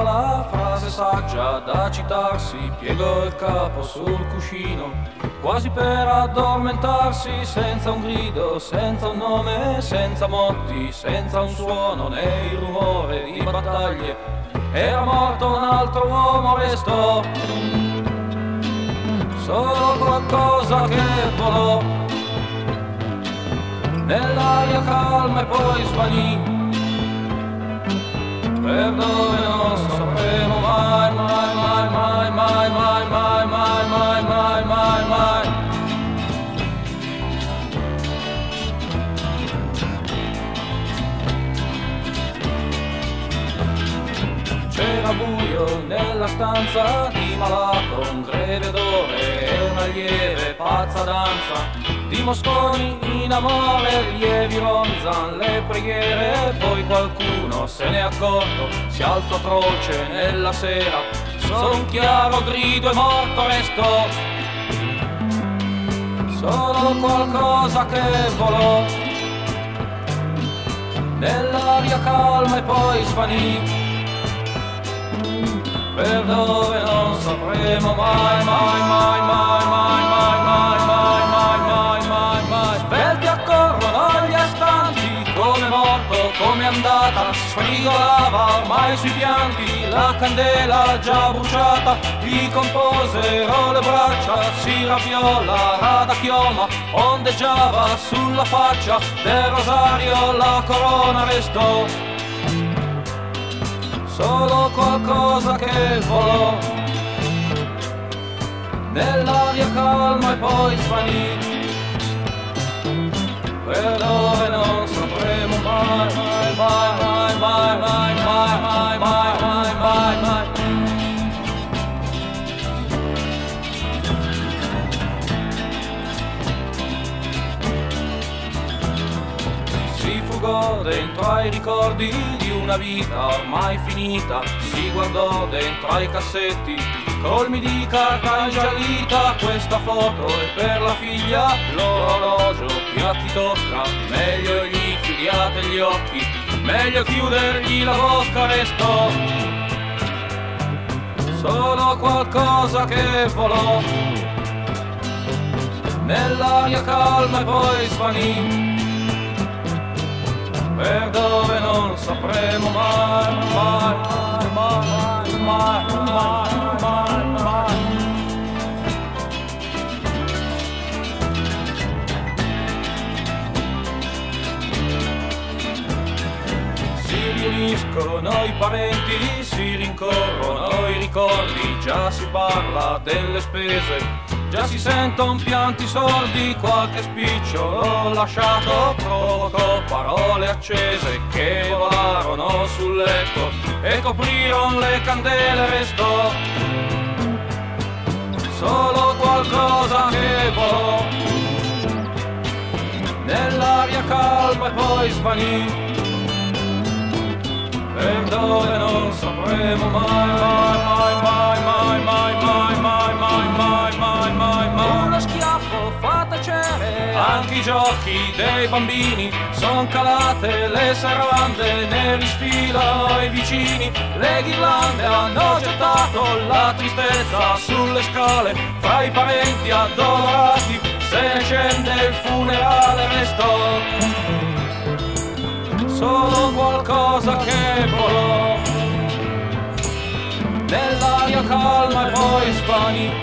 la frase saggia da citarsi, piegò il capo sul cuscino, quasi per addormentarsi, senza un grido, senza un nome, senza motti, senza un suono né il rumore di battaglie. Era morto un altro uomo, restò solo qualcosa che volò nell'aria calma e poi svanì per dove non sapremo mai, mai, mai, mai, mai, mai, mai, mai, mai, mai, mai, mai. C'era buio nella stanza di malato, un greve odore e una lieve pazza danza di mosconi in amore, lievi ronzan le preghiere, poi qualcuno se n'è accorto, si alzò atroce nella sera, solo un chiaro grido e morto restò, solo qualcosa che volò nell'aria calma e poi svanì per dove non sapremo mai, mai, mai, mai, mai, mai, mai, mai, mai, mai, mai, mai. Svelti accorrono gli astanti, come morto, come andata, sfrigolava ormai sui pianti, la candela già bruciata, gli composero le braccia, si ravviò la rada chioma, ondeggiava sulla faccia del rosario, la corona restò. Solo qualcosa che volò nell'aria calma e poi svanì per dove non sapremo mai, mai, mai, mai, mai, mai, mai, mai, mai, mai, mai. Si fugò dentro ai ricordi di una vita ormai finita, si guardò dentro ai cassetti colmi di carta ingiallita, questa foto è per la figlia, l'orologio più a chi tocca, meglio gli chiudiate gli occhi, meglio chiudergli la bocca, restò solo qualcosa che volò nell'aria calma e poi svanì per dove non sapremo mai, mai, mai, mai, mai, mai, mai. Si riuniscono i parenti, si rincorrono i ricordi, già si parla delle spese, già si sentono pianti sordi, qualche spicciolo lasciato provocò parole accese che volarono sul letto e coprirono le candele, restò solo qualcosa che volò nell'aria calma e poi svanì per dove non sapremo mai, mai, mai, mai, mai, mai, mai, mai, mai, mai, mai, mai. Uno schiaffo fa tacere anche i giochi dei bambini, son calate le serrande, ne risfilano i vicini, le ghirlande hanno gettato la tristezza sulle scale, fra i parenti addolorati se ne scende il funerale, restò solo qualcosa che volò nell'aria calma e poi svanì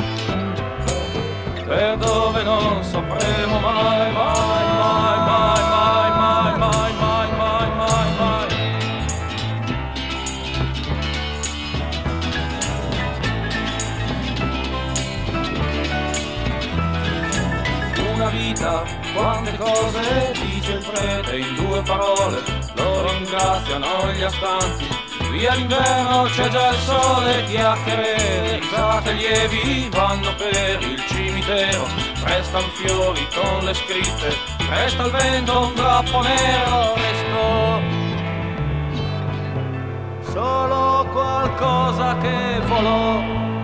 per dove non sapremo mai, mai, mai, mai, mai, mai, mai, mai, mai, mai, mai. Una vita, quante cose dice il prete in due parole, lo ringraziano gli astanti, via l'inverno c'è già il sole, chiacchiere, risate lievi vanno per il cimitero, restan fiori con le scritte, resta il vento un drappo nero, restò solo qualcosa che volò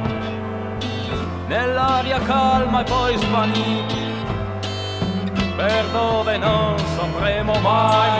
nell'aria calma e poi svanì per dove non sapremo mai.